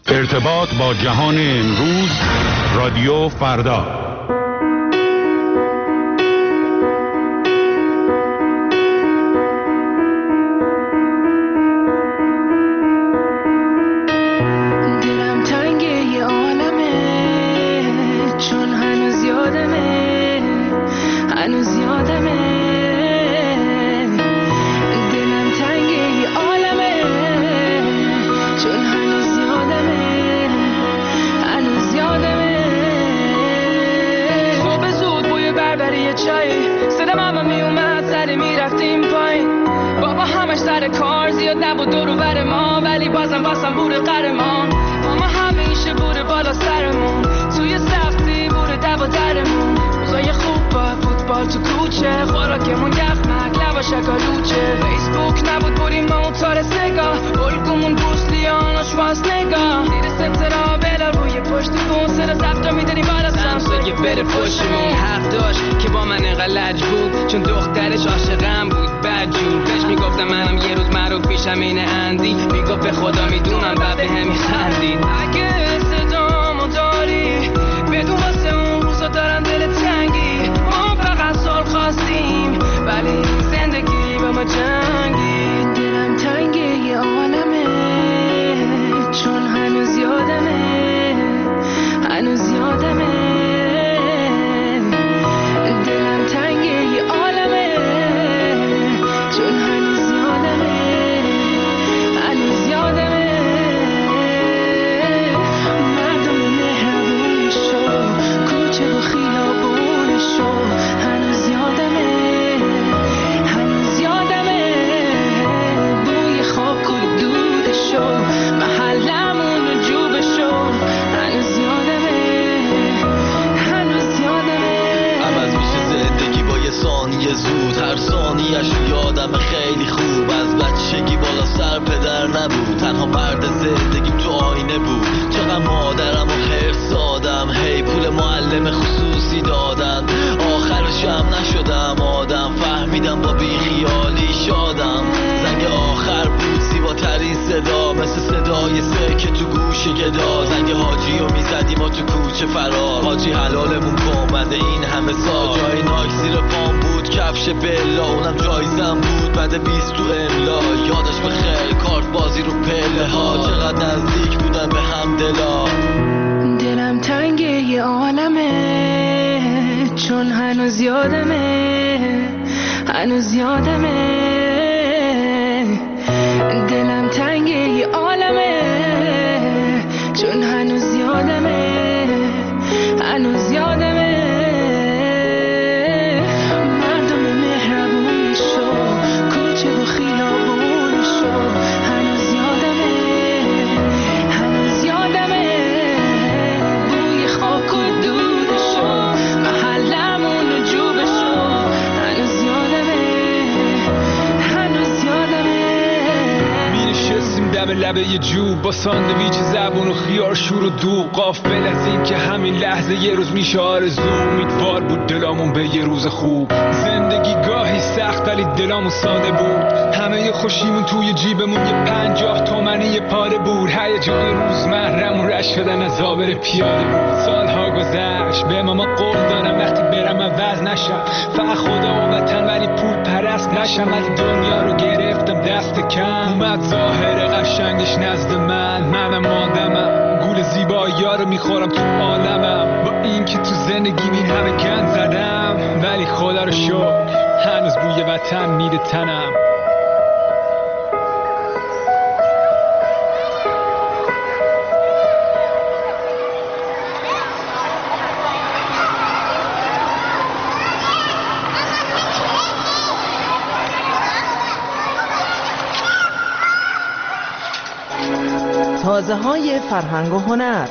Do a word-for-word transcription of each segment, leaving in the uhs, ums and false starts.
ارتباط با جهان امروز، رادیو فردا. لبه یه جوب با ساندویچ زبون و خیار شور و دوغ، غافل از این که همین لحظه یه روز میشه آرزو. امیدوار بود دلامون به یه روز خوب، زندگی گاهی سخت ولی دلامون ساده بود. همه خوشیمون توی جیبمون یه پنجاه تومنی یه پاره بود. هیجان روزمره‌مون رشت شدن از آبر پیاده بود. سالها گذشت به ماما قول دارم وقتی برم عوض نشم، فقط خدا و وطن ولی پول پرست نشم. از دنیا رو گرفتم دست کم، اومد ظاهر قشنگش نزد من. منم آدمم، گول زیبایی‌ها رو میخورم تو عالمم. با این که تو زندگی این همه گند زدم ولی خدا رو شکر هنوز بوی وطن میده تنم. تازه های فرهنگ و هنر.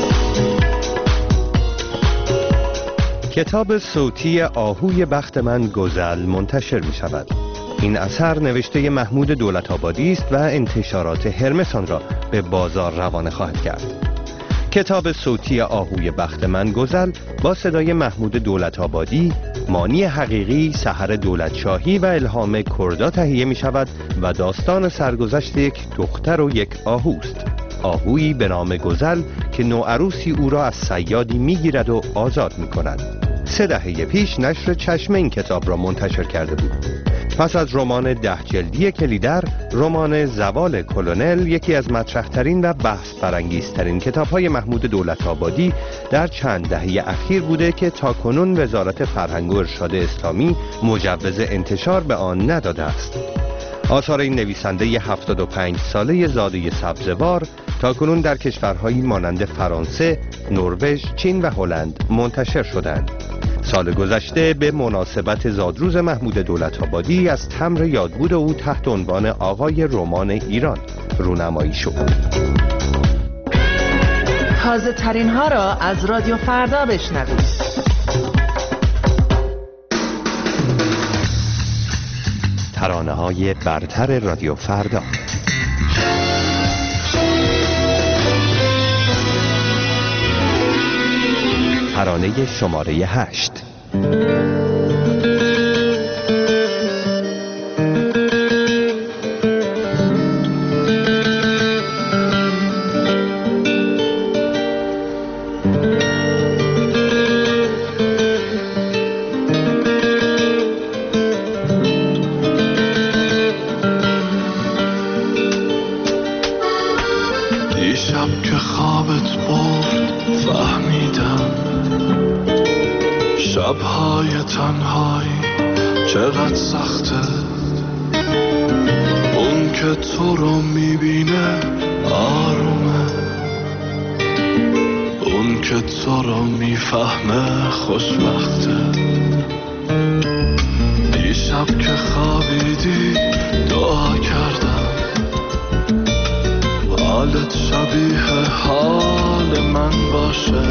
کتاب صوتی آهوی بخت من گزل منتشر می شود. این اثر نوشته محمود دولت‌آبادی است و انتشارات هرمس آن را به بازار روانه خواهد کرد. کتاب صوتی آهوی بخت من گزل با صدای محمود دولت‌آبادی، مانی حقیقی، سحر دولتشاهی و الهام کردا تهیه می شود و داستان سرگذشت یک دختر و یک آهوست. آهویی به نام گزل که نوعروسی او را از صیادی میگیرد و آزاد میکند. سه دهه پیش نشر چشمه این کتاب را منتشر کرده بود. پس از رمان ده جلدی کلیدر، رمان زوال کلونل یکی از مطرح‌ترین و بحث برانگیزترین کتاب‌های محمود دولت‌آبادی در چند دهه اخیر بوده که تاکنون وزارت فرهنگ و ارشاد اسلامی مجوز انتشار به آن نداده است. آثار این نویسنده هفتاد و پنج ساله زاده سبزوار تاکنون در کشورهایی مانند فرانسه، نروژ، چین و هلند منتشر شدند. سال گذشته به مناسبت زادروز محمود دولت‌آبادی از تمر یادبود او تحت عنوان آقای رمان ایران رونمایی شد. تازه ترین ها را از رادیو فردا بشنوید. ترانه های برتر رادیو فردا. ترانه شماره هشت. دیشب که خوابت برد فهمیدم شب‌های تنهایی چقدر سخته. اون که تو رو میبینه آرومه، اون که تو رو میفهمه خوشبخته. دیشب که خوابیدی دعا کردم حالت شبیه حال من باشه.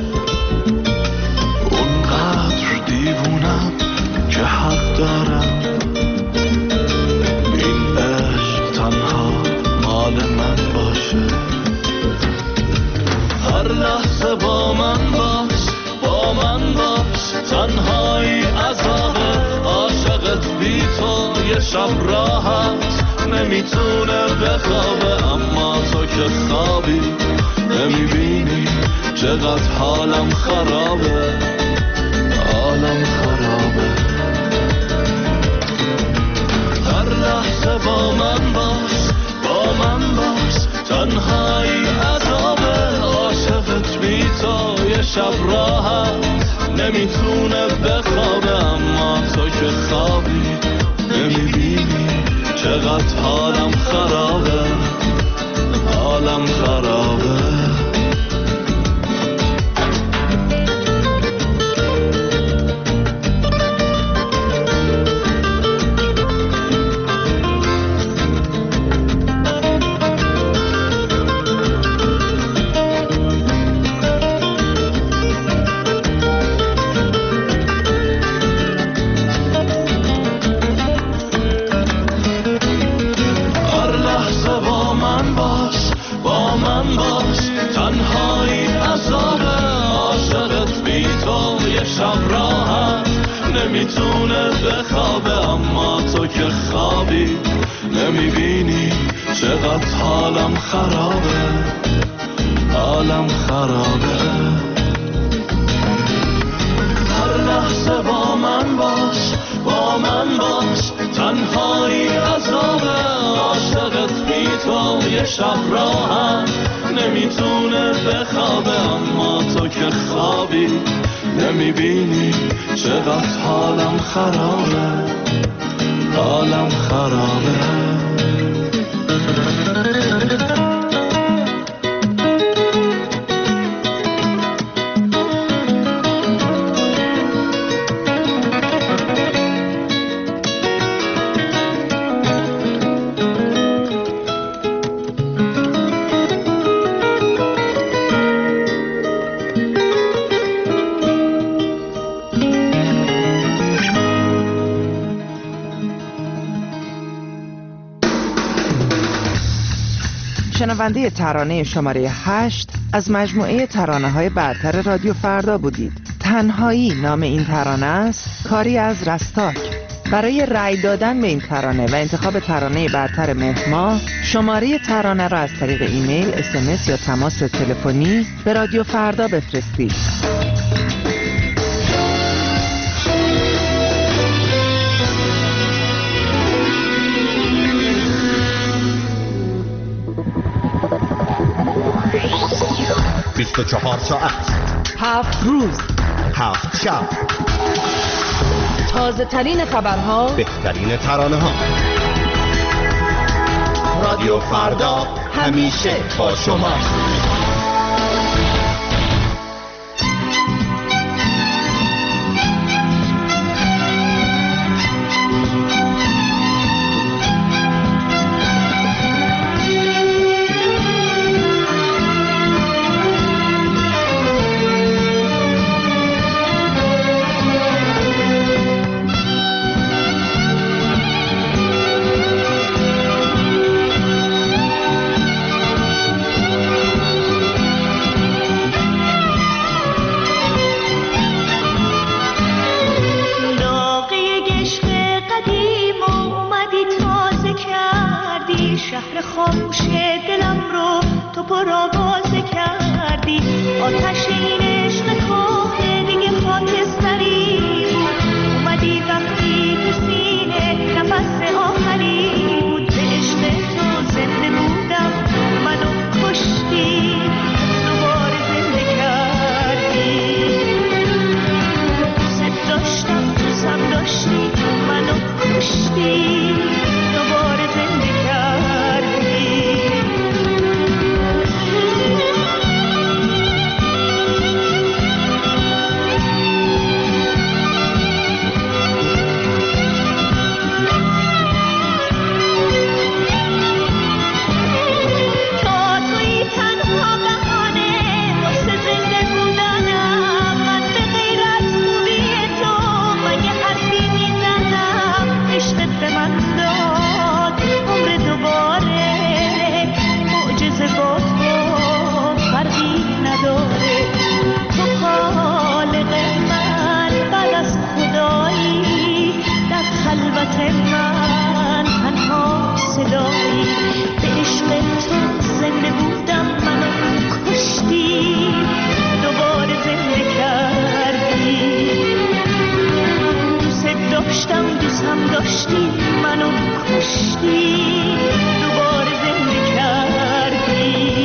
اونقدر دیوونم که حق دارم این عشق تنها مال من باشه. هر لحظه با من باش، با من باش، تنهایی عذابه. عاشقت بی تو یه شب راحت نمیتونه بخوابه. اما تو که خوابی نمیبینی چقدر حالم خرابه، حالم خرابه. هر لحظه با من باش، با من باش، تنهایی عذابه. عاشقت بی تو یه شب راحت نمیتونه بخوابه. اما تو که خوابی نمیبینی چقدر حالم خرابه، حالم خرابه. نمیتونه بخوابه. اما تو که خوابی نمیبینی چقدر حالم خرابه، حالم خرابه. هر لحظه با من باش، با من باش، تنهایی عذابه. عاشقت بی تو یه شب راحت نمیتونه بخوابه. اما تو که خوابی نمیبینی چقدر حالم خرابه، حالم خرابه. شنونده ترانه شماره هشت از مجموعه ترانه‌های برتر رادیو فردا بودید. تنهایی نام این ترانه است، کاری از رستاک برای رأی دادن به این ترانه و انتخاب ترانه برتر مهر ماه، شماره ترانه را از طریق ایمیل، اس ام اس یا تماس تلفنی به رادیو فردا بفرستید. بیست و چهار ساعت، هفت روز، هفت شب، تازه ترین خبرها، بهترین ترانه ها. رادیو فردا همیشه با شما. شهر خاموش دلم رو تو پرآوازه کردی. آتش این عشق کهنه دیگه خاکستری بود. اومدی وقتی تو سینه نفس آخری بود. به عشق تو زنده بودم، منو کشتی، دوباره زنده کردی. دوست داشتم، دوستم داشتی، منو کشتی، دوباره زنده کردی. من تنها صدایی به عشق تو زنده بودم، منو کشتی، دوباره زنده کردی. دوست داشتم، دوستم داشتی، منو کشتی، دوباره زنده کردی.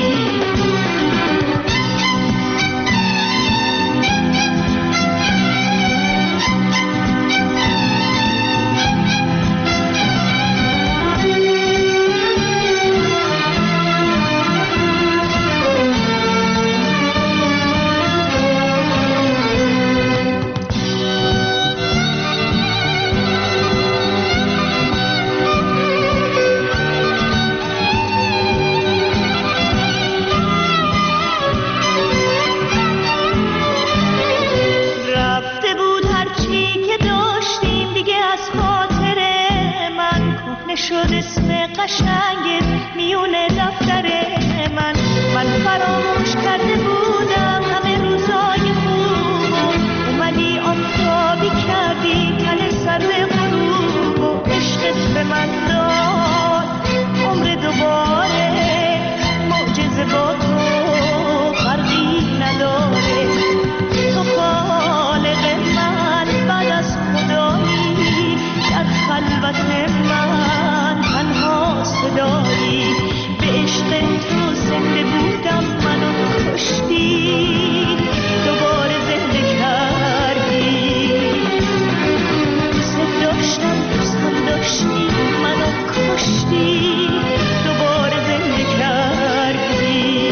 شد اسم قشنگت میونه دفتر من. من فراموش کرده بودم همه روزای خوب. اومدی آفتابی کردی تن سر غروب. و عشقت به من داد عمر دوباره. معجزه با تو فرقی نداره. تو خالق من بعد از خدایی. در خلوت من تنها صدایی. به عشق تو زنده بودم، منو کشتی، دوباره زنده کردی. دوست داشتم، دوستم داشتی، منو کشتی، دوباره زنده کردی.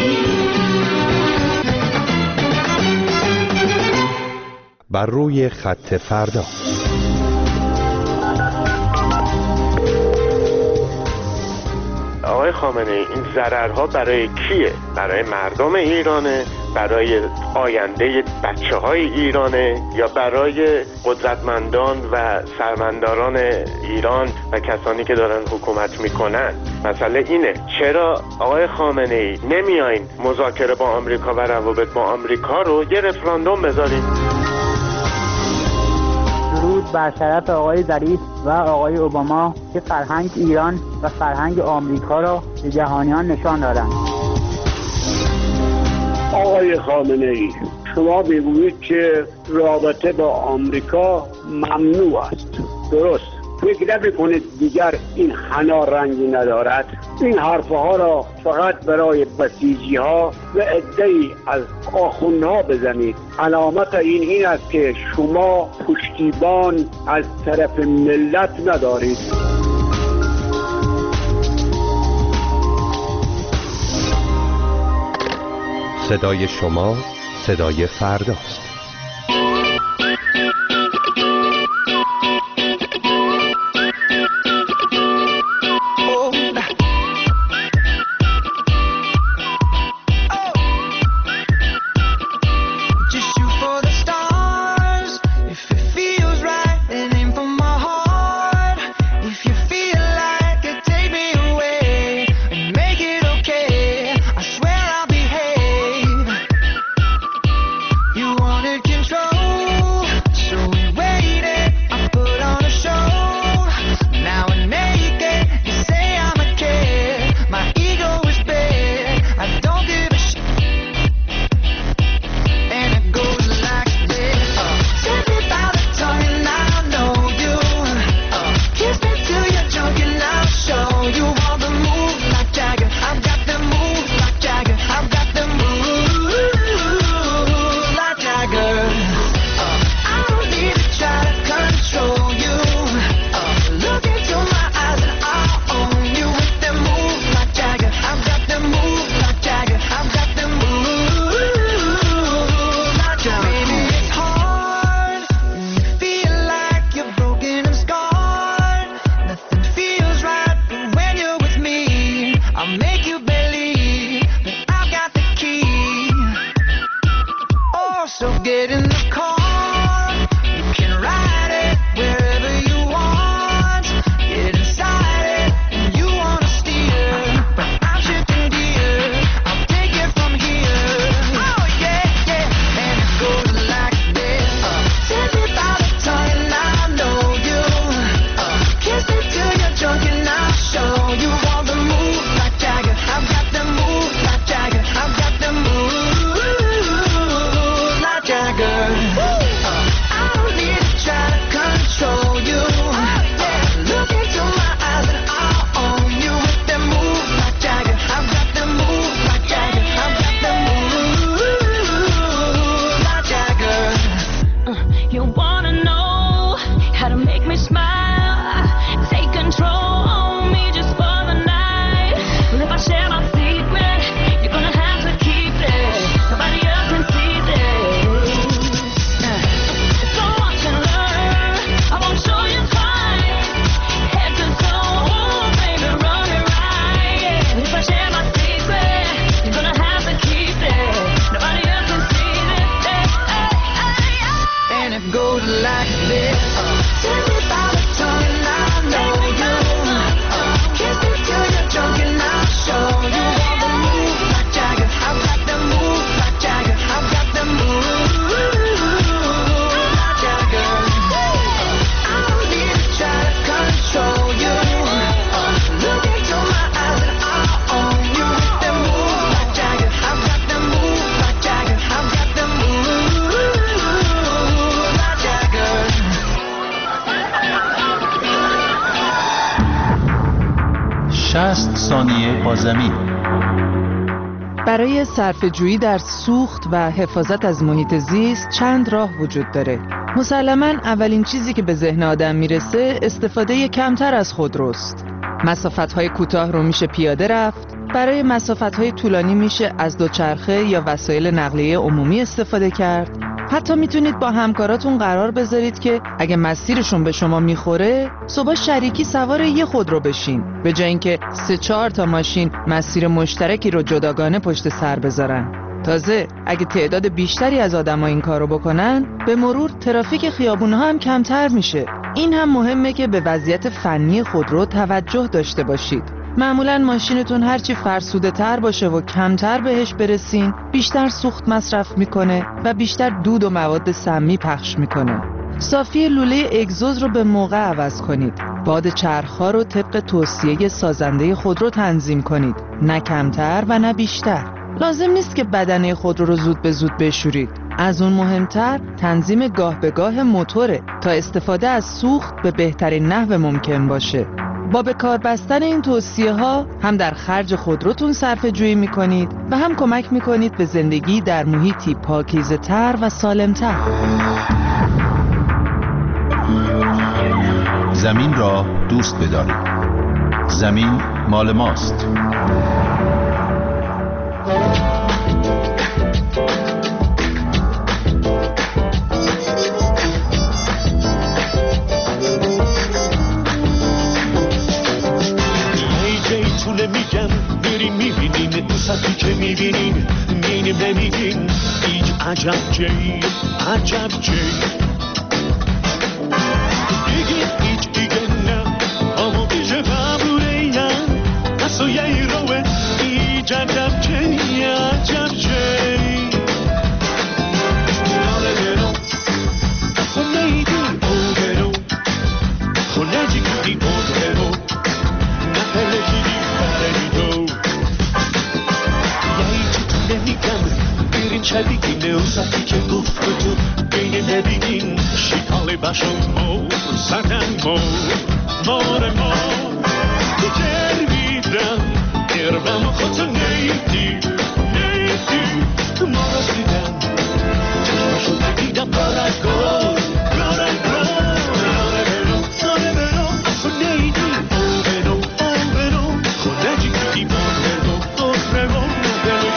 بر روی خط فردا. آقای خامنه ای، این ضررها برای کیه؟ برای مردم ایرانه؟ برای آینده بچه های ایرانه؟ یا برای قدرتمندان و سرمنداران ایران و کسانی که دارن حکومت میکنن؟ مسئله اینه، چرا آقای خامنه ای نمیایین مذاکره با آمریکا و روابط با آمریکا رو یه رفراندوم بذارین؟ درود بر شرف آقای ظریف و آقای اوباما که فرهنگ ایران و فرهنگ آمریکا را به جهانیان نشان دادند. آقای خامنه‌ای، شما میگویید که رابطه با آمریکا ممنوع است. درست. فکر نمی‌کنید دیگر این حنا رنگی ندارد؟ این حرفها را فقط برای بسیجی‌ها و عده‌ای از آخوندها بزنید. علامت این این است که شما پشتیبان از طرف ملت ندارید. صدای شما صدای فرداست. شصت ثانیه با زمین. برای صرفه‌جویی در سوخت و حفاظت از محیط زیست چند راه وجود داره. مسلماً اولین چیزی که به ذهن آدم میرسه استفاده کمتر از خودروست. مسافت‌های کوتاه رو میشه پیاده رفت. برای مسافت‌های طولانی میشه از دوچرخه یا وسایل نقلیه عمومی استفاده کرد. حتی میتونید با همکاراتون قرار بذارید که اگه مسیرشون به شما میخوره صبح شریکی سوار یه خودرو بشین، به جای اینکه سه چهار تا ماشین مسیر مشترکی رو جداگانه پشت سر بذارن. تازه اگه تعداد بیشتری از آدم‌ها این کارو بکنن، به مرور ترافیک خیابون‌ها هم کمتر میشه. این هم مهمه که به وضعیت فنی خودرو توجه داشته باشید. معمولاً ماشینتون هرچی فرسوده تر باشه و کمتر بهش برسین، بیشتر سوخت مصرف میکنه و بیشتر دود و مواد سمی پخش میکنه. صافی لوله اگزوز رو به موقع عوض کنید. باد چرخ‌ها رو طبق توصیه سازنده خودرو تنظیم کنید، نه کمتر و نه بیشتر. لازم نیست که بدنه خودرو رو زود به زود بشورید. از اون مهمتر تنظیم گاه به گاه موتوره تا استفاده از سوخت به بهترین نحو ممکن باشه. با به کار بستن این توصیه ها هم در خرج خودروتون صرفه جویی میکنید و هم کمک میکنید به زندگی در محیطی پاکیزه تر و سالم تر. زمین را دوست بدارید. زمین مال ماست. میگم بریم میبینین دوستی که میبینین مینیم نمیگین هیچ عجب جی عجب جی بگین هیچ دیگه نه اما بیشه قبوله یم اصلا یه روه هیچ عجب جی عجب جی ناله برو خونه ایدی او برو خونه جی کدی او برو نپله جیدی چلیگی نوزتی که گفت تو بین نبیگین شیطالی باشم مو زدن مو مار ما دیگر بیدم اربم خود نیدی نیدی ما را سیدم چشمشو دیدم بارگار بارگار ناره برو ناره برو اصلا نیدی او برو او برو خونه جی کدی بار برو او برو نبرو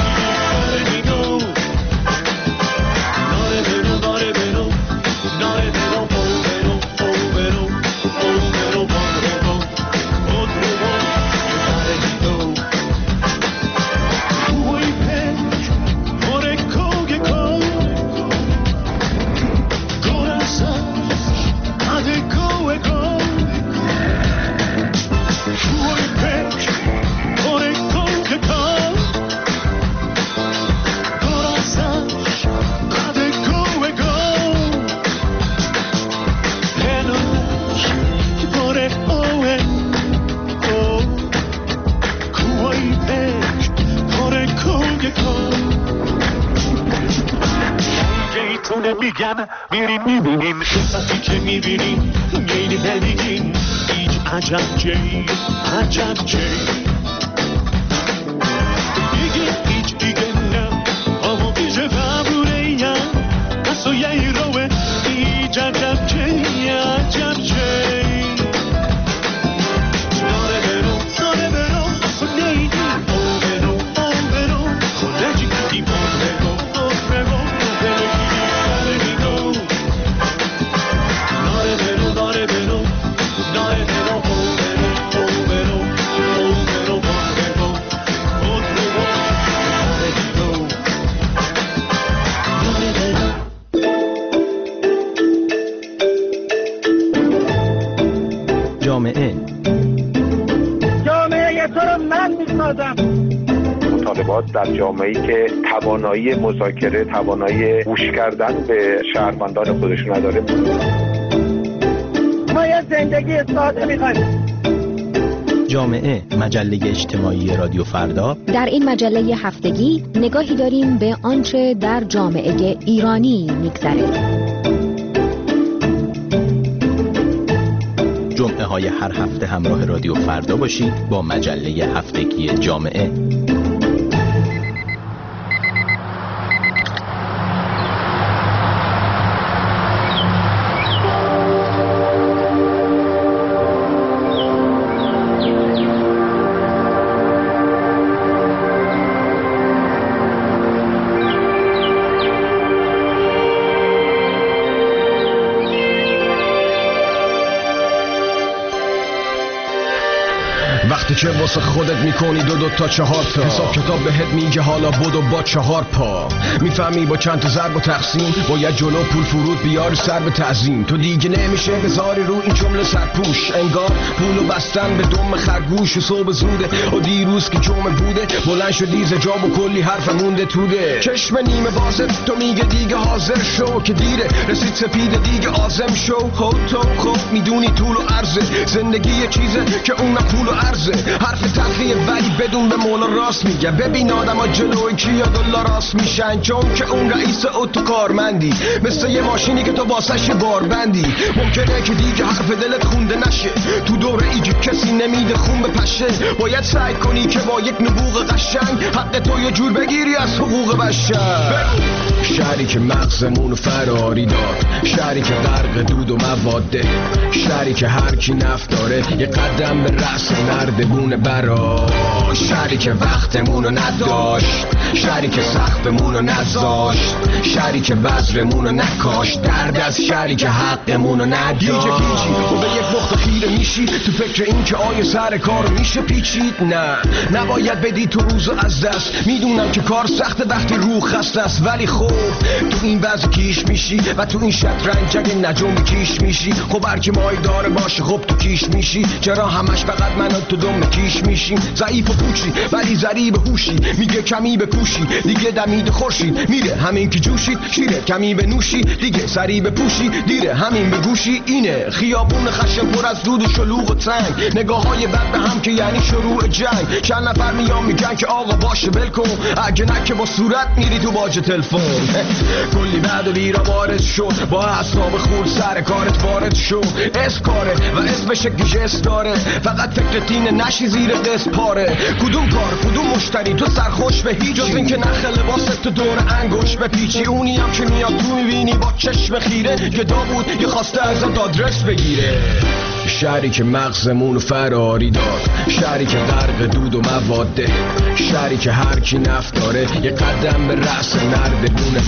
میگم میریم میبینیم دوستی که میبینیم میریم نمیگیم هیچ عجب جی عجب جی بگیم هیچ دیگه نه اما بیشه قبوله یم اصلا یه روه هیچ عجب جی عجب جی ناره برو ناره برو اصلا نیدی او برو او برو خونه جی کدی بار برو او برو جامعه جامعه تو رو من میسازم. مطالبات در جامعه‌ای که توانایی مذاکره، توانایی گوش کردن به شهروندان خودش نداره. ما یه زندگی ساده می‌خوایم. جامعه مجله اجتماعی رادیو فردا. در این مجله هفتگی نگاهی داریم به آنچه در جامعه ایرانی می‌گذره. جمعه های هر هفته همراه رادیو فردا باشید با مجله هفتگی جامعه. که واسه خودت میکنی دو دو تا چهار تا حساب کتاب بهت میگه حالا بدو با چهار پا میفهمی با چند تا ضرب و تقسیم باید جلو پول فرود بیاری سر به تعظیم تو دیگه نمیشه بذاری رو این جمله سرپوش انگار پولو بستن به دم خرگوش و صبح زوده و دیروز که جمعه بوده بلند شدی ز جا و کلی حرف مونده توده چشم نیمه بازه تو میگه دیگه حاضر شو که دیره رسید سپید دیگه آزم شو خود تو خب میدونی طول و عرضه زندگی یه چیزه که اونم پول و عرضه حرف تلخیه ولی بدون به مولا راست میگه ببین آدم ها جلوی کیا دلا راست میشن چون که اون رئیس اتو کارمندی مثل یه ماشینی که تو واسش باربندی ممکنه که دیگه حرف دلت خونده نشه تو دوره ایجی کسی نمیده خون بپشه باید سعی کنی که با یک نبوغ قشنگ حق تو یه جور بگیری از حقوق بشر شهری که مغزمونو فراری داد شهری که غرق دود و مواده شهری که هر کی نفت داره یه قدم به رأس نردبونه برا شهری که وقتمونو نداشت شهری که سختمونو نذاشت شهری که بذرمونو نکاشت درد از شهری که حقمونو نداشت گیجه گیجی و به یک نقطه خیره میشی تو فکر این که آیا سر کار میشه پیچید نه نباید بدی تو روزو از دست میدونم که کار سخته وقتی روح خسته است ولی خب تو این وضع کیش میشی و تو این شطرنج اگه نجوم کیش میشی خب هر کی مای داره باشه خب تو کیش میشی چرا همش فقط من و تو دم کیش میشیم ضعیف و پوچی ولی ضریب هوشی میگه کمی بپوشی دیگه دمید خورشید میره همین که جوشید شیره کمی بنوشی دیگه سری بپوشی دیره همین بگوشی اینه خیابون خشم پر از دود و شلوغ و تنگ نگاه های بد به هم که یعنی شروع جنگ چند نفر میان میگن که آقا باشه بلکن اگه نه که با صورت میری تو باج تلفن کلی بعد و بیرا وارد شد با اصناب خور سر کارت وارد شد اس کاره و اسمش گیجس داره فقط فکرت اینه نشی زیر دست پاره کدوم کار کدوم مشتری تو سرخوش به هیچ جز این که نخ لباست تو دور انگوش به پیچی اونی هم که میاد تو میبینی با چشم خیره که داوود یه خواسته ازت آدرس بگیره شهری که مغزمونو فراری داد شهری که غرق دود و مواده شهری که هر کی نفت داره یه قدم به رأس نردبونه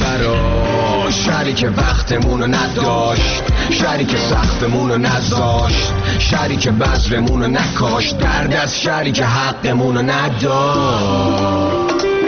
برا شهری که وقتمونو نداشت شهری که سختمونو نذاشت شهری که بذرمونو نکاشت درد از شهری که حقمونو نداشت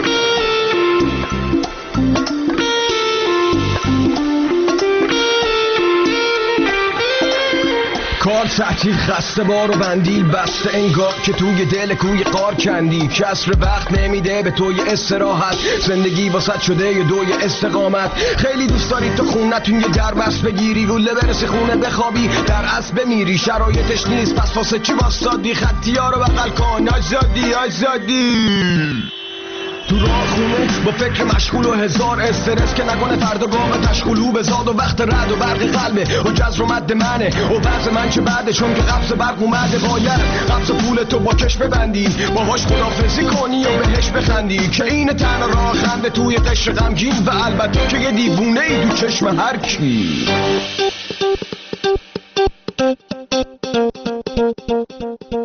کار تعطیل خسته بار و بندیل بسته انگار که توی دل کوی قار کندی کسر وقت نمیده به توی استراحت زندگی واسط شده یه دوی استقامت خیلی دوست داری تو خونتون یه دربست بگیری گله برسی خونه بخوابی در اصل بمیری شرایطش نیست پس واسه چی واسادی خطی ها رو بغل کن آزادی آزادی تو راه خونه با فکر مشغول و هزار استرس که نکنه فردا گام تشغلو بزاد و وقت رد و برق قلبه و جزر و مد منه و وضع من چه بعده چون که قبض برق اومده باید قبض پول تو با کش ببندی باهاش خدافزی کنی و بهش بخندی که این تن راه خنده توی قشر غمگین و البته که یه دیوونه ای تو چشم هر کی Thank you.